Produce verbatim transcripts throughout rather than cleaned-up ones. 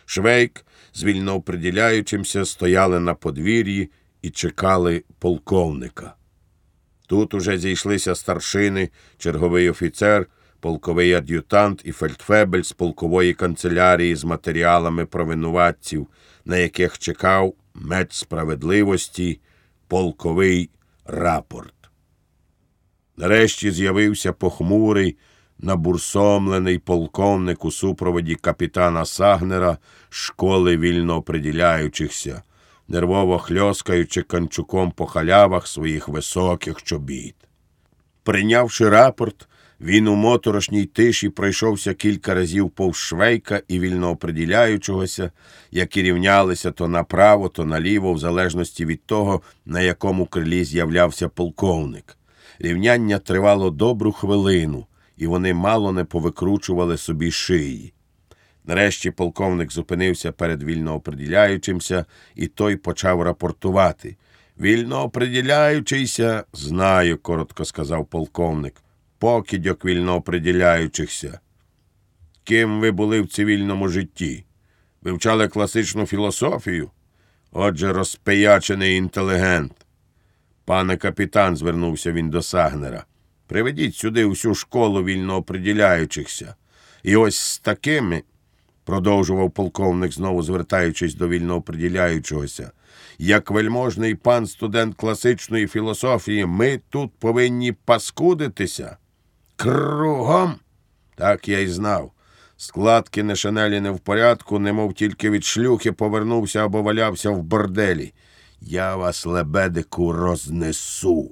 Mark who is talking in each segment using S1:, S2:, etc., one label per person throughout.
S1: Швейк з вільнооприділяючимся стояли на подвір'ї і чекали полковника. Тут уже зійшлися старшини, черговий офіцер, полковий ад'ютант і фельдфебель з полкової канцелярії з матеріалами про винуватців, на яких чекав меч справедливості, полковий рапорт. Нарешті з'явився похмурий, набурсомлений полковник у супроводі капітана Сагнера школи вільнооприділяючихся, нервово хльоскаючи канчуком по халявах своїх високих чобіт. Прийнявши рапорт, він у моторошній тиші пройшовся кілька разів повз Швейка і вільнооприділяючогося, які рівнялися то направо, то наліво, в залежності від того, на якому крилі з'являвся полковник. Рівняння тривало добру хвилину, і вони мало не повикручували собі шиї. Нарешті полковник зупинився перед вільнооприділяючимся, і той почав рапортувати. «Вільнооприділяючийся?» «Знаю», – коротко сказав полковник. «Покидьок вільнооприділяючихся». «Ким ви були в цивільному житті? Вивчали класичну філософію? Отже, розпиячений інтелігент». «Пане капітан», – звернувся він до Сагнера, – «приведіть сюди усю школу вільнооприділяючихся. І ось з такими, – продовжував полковник, знову звертаючись до вільнооприділяючогося, – як вельможний пан студент класичної філософії, ми тут повинні паскудитися». «Кругом?» «Так я й знав. Складки на шинелі не в порядку, немов тільки від шлюхи повернувся або валявся в борделі. Я вас, лебедику, рознесу».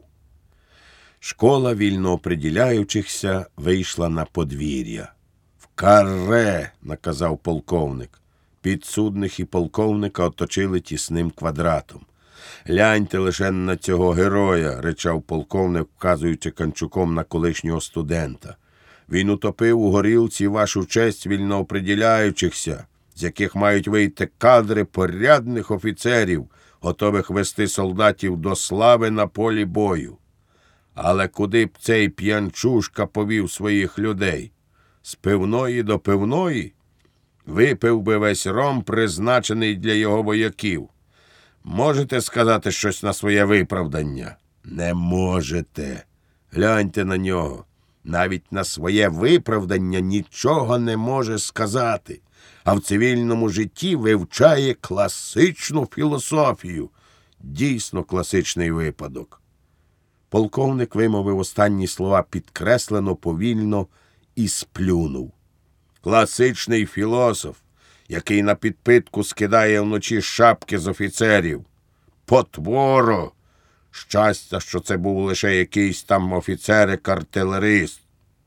S1: Школа вільнооприділяючихся вийшла на подвір'я. «В каре!» – наказав полковник. Підсудних і полковника оточили тісним квадратом. «Гляньте лише на цього героя», – ричав полковник, вказуючи канчуком на колишнього студента. «Він утопив у горілці вашу честь вільнооприділяючихся, з яких мають вийти кадри порядних офіцерів, готових вести солдатів до слави на полі бою. Але куди б цей п'янчушка повів своїх людей? З пивної до пивної? Випив би весь ром, призначений для його вояків. Можете сказати щось на своє виправдання?» «Не можете. Гляньте на нього. Навіть на своє виправдання нічого не може сказати, а в цивільному житті вивчає класичну філософію». Дійсно класичний випадок. Полковник вимовив останні слова підкреслено, повільно і сплюнув. «Класичний філософ, який на підпитку скидає вночі шапки з офіцерів. Потворо! Щастя, що це був лише якийсь там офіцер-артилерист».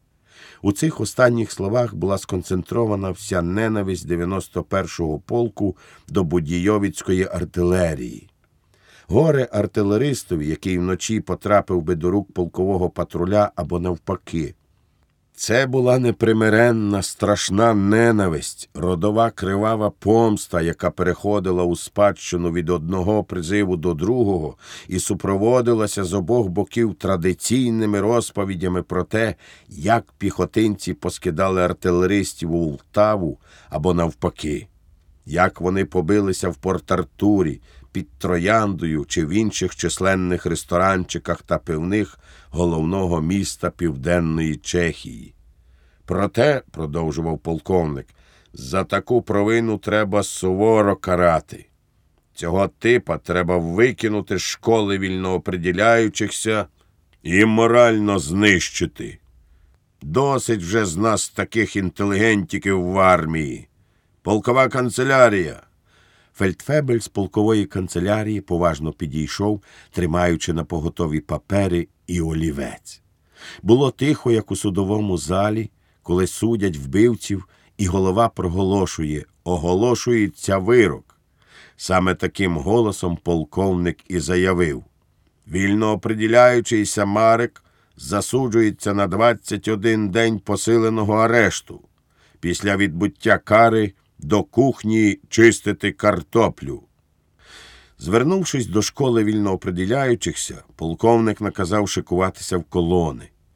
S1: У цих останніх словах була сконцентрована вся ненависть дев'яносто першого полку до будійовицької артилерії. Горе артилеристові, який вночі потрапив би до рук полкового патруля або навпаки. Це була непримиренна, страшна ненависть, родова кривава помста, яка переходила у спадщину від одного призиву до другого і супроводилася з обох боків традиційними розповідями про те, як піхотинці поскидали артилеристів у Лтаву або навпаки, як вони побилися в Порт-Артурі, під Трояндою чи в інших численних ресторанчиках та пивних головного міста Південної Чехії. «Проте, – продовжував полковник, – за таку провину треба суворо карати. Цього типа треба викинути з школи вільнооприділяючихся і морально знищити. Досить вже з нас таких інтелігентиків в армії. Полкова канцелярія!» Фельдфебель з полкової канцелярії поважно підійшов, тримаючи на поготові папери і олівець. Було тихо, як у судовому залі, коли судять вбивців, і голова проголошує: «Оголошується вирок». Саме таким голосом полковник і заявив: «Вільнооприділяючийся Марек засуджується на двадцять один день посиленого арешту. Після відбуття кари до кухні чистити картоплю». Звернувшись до школи вільнооприділяючихся, полковник наказав шикуватися в колони.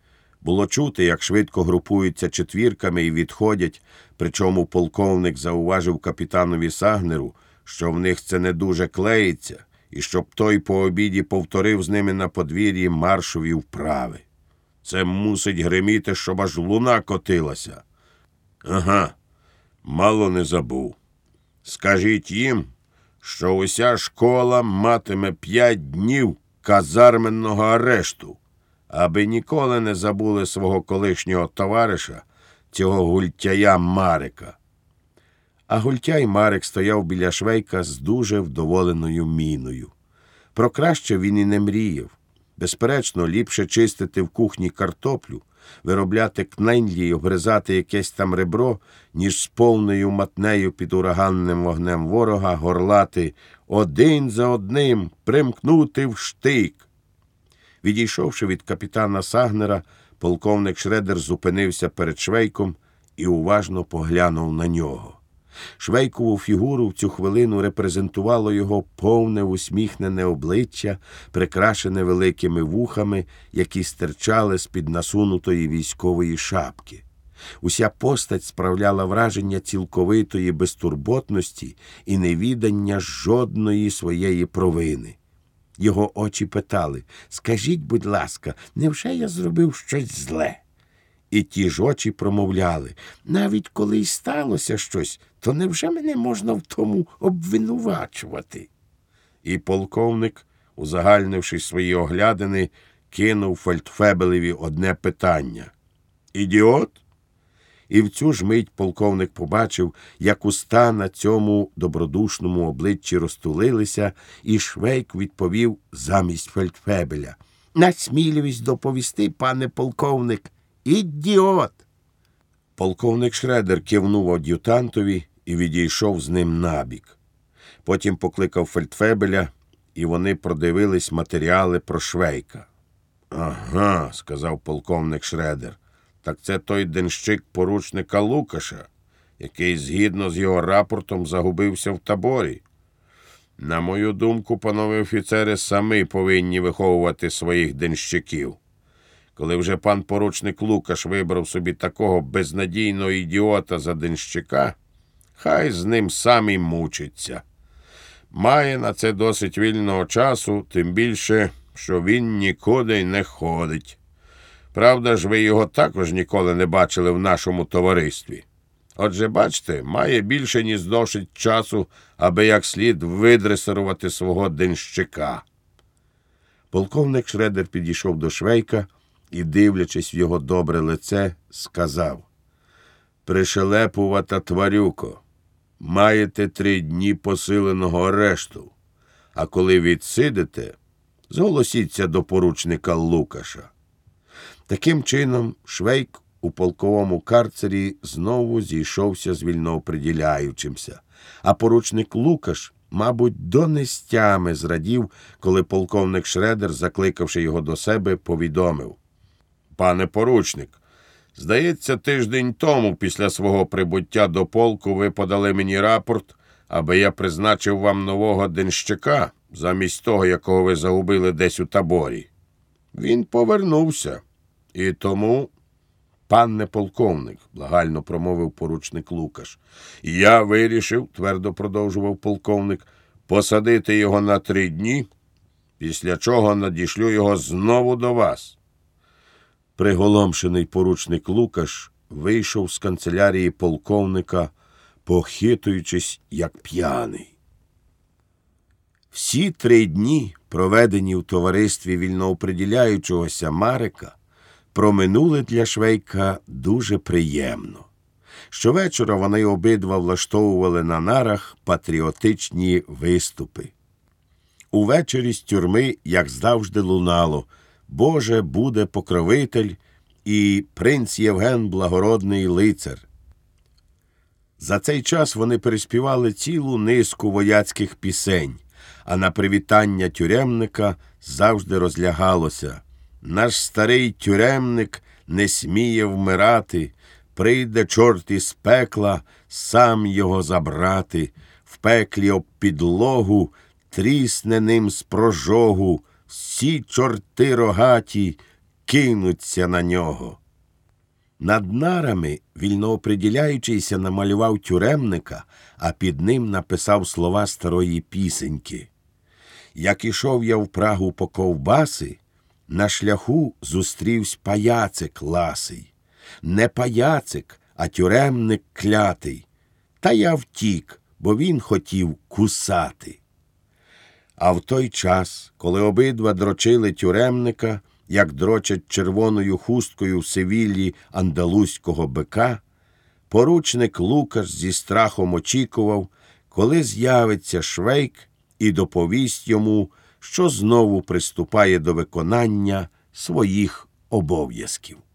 S1: Було чути, як швидко групуються четвірками і відходять, причому полковник зауважив капітанові Сагнеру, що в них це не дуже клеїться, і щоб той по обіді повторив з ними на подвір'ї маршові вправи. Це мусить гриміти, щоб аж луна котилася. Ага, мало не забув. Скажіть їм, що уся школа матиме п'ять днів казарменного арешту, аби ніколи не забули свого колишнього товариша, цього гультяя Марика. А гультяй Марик стояв біля Швейка з дуже вдоволеною міною. Про краще він і не мріяв. Безперечно, ліпше чистити в кухні картоплю, виробляти кненлі й обгризати якесь там ребро, ніж з повною матнею під ураганним вогнем ворога горлати «один за одним примкнути в штик». Відійшовши від капітана Сагнера, полковник Шредер зупинився перед Швейком і уважно поглянув на нього. Швейкову фігуру в цю хвилину репрезентувало його повне усміхнене обличчя, прикрашене великими вухами, які стирчали з-під насунутої військової шапки. Уся постать справляла враження цілковитої безтурботності і невідання жодної своєї провини. Його очі питали: «Скажіть, будь ласка, невже я зробив щось зле?» І ті ж очі промовляли: «Навіть коли й сталося щось, то невже мене можна в тому обвинувачувати?» І полковник, узагальнивши свої оглядини, кинув фельдфебелеві одне питання: «Ідіот?» І в цю ж мить полковник побачив, як уста на цьому добродушному обличчі розтулилися, і Швейк відповів замість фельдфебеля: «Насмілююсь доповісти, пане полковник, ідіот!» Полковник Шредер кивнув ад'ютантові і відійшов з ним набік. Потім покликав фельдфебеля, і вони продивились матеріали про Швейка. «Ага», – сказав полковник Шредер, – «так це той денщик поручника Лукаша, який, згідно з його рапортом, загубився в таборі. На мою думку, панове офіцери самі повинні виховувати своїх денщиків. Коли вже пан поручник Лукаш вибрав собі такого безнадійного ідіота за денщика, хай з ним сам і мучиться. Має на це досить вільного часу, тим більше, що він нікуди й не ходить. Правда ж, ви його також ніколи не бачили в нашому товаристві. Отже, бачите, має більше, ніж досить часу, аби як слід видресирувати свого денщика». Полковник Шредер підійшов до Швейка і, дивлячись в його добре лице, сказав: «Пришелепувата тварюко, маєте три дні посиленого арешту, а коли відсидите, зголосіться до поручника Лукаша». Таким чином, Швейк у полковому карцері знову зійшовся з вільнооприділяючимся, а поручник Лукаш, мабуть, до нестями зрадів, коли полковник Шредер, закликавши його до себе, повідомив: «Пане поручник, здається, тиждень тому після свого прибуття до полку ви подали мені рапорт, аби я призначив вам нового денщика, замість того, якого ви загубили десь у таборі. Він повернувся. І тому, пане полковник, — благально промовив поручник Лукаш, — я вирішив, — твердо продовжував полковник, — посадити його на три дні, після чого надішлю його знову до вас». Приголомшений поручник Лукаш вийшов з канцелярії полковника, похитуючись, як п'яний. Всі три дні, проведені в товаристві вільнооприділяючогося Марика, проминули для Швейка дуже приємно. Щовечора вони обидва влаштовували на нарах патріотичні виступи. Увечері з тюрми, як завжди, лунало: «Боже, буде покровитель» і «Принц Євген благородний лицар». За цей час вони переспівали цілу низку вояцьких пісень, а на привітання тюремника завжди розлягалося: «Наш старий тюремник не сміє вмирати, прийде чорт із пекла сам його забрати, в пеклі об підлогу трісне ним з прожогу, всі чорти рогаті кинуться на нього. Над нарами вільнооприділяючийся намалював тюремника, а під ним написав слова старої пісеньки. Як ішов я в Прагу по ковбаси, на шляху зустрівсь паяцик ласий. Не паяцик, а тюремник клятий. Та я втік, бо він хотів кусати. А в той час, коли обидва дрочили тюремника, як дрочать червоною хусткою в Севіллі андалузького бика, поручник Лукаш зі страхом очікував, коли з'явиться Швейк і доповість йому, що знову приступає до виконання своїх обов'язків.